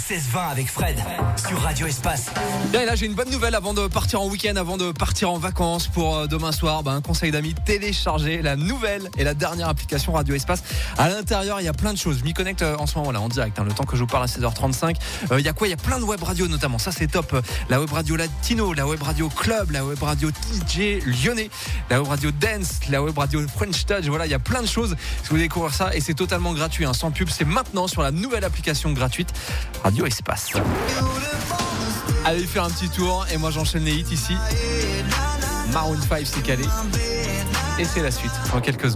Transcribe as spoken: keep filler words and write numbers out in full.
seize vingt avec Fred sur Radio Espace. Bien, et là j'ai une bonne nouvelle avant de partir en week-end, avant de partir en vacances pour demain soir. Ben, un conseil d'amis, télécharger la nouvelle et la dernière application Radio Espace. À l'intérieur il y a plein de choses. Je m'y connecte en ce moment là en direct, hein, le temps que je vous parle à seize heures trente-cinq. Il euh, y a quoi? Il y a plein de web radios notamment, ça c'est top. La web radio latino, la web radio club, la web radio D J lyonnais, la web radio dance, la web radio French Touch. Voilà, il y a plein de choses. Si vous voulez découvrir ça, et c'est totalement gratuit, hein, sans pub, c'est maintenant sur la nouvelle application gratuite Radio Espace. Allez faire un petit tour et moi j'enchaîne les hits ici. Maroon cinq c'est calé et c'est la suite dans quelques secondes.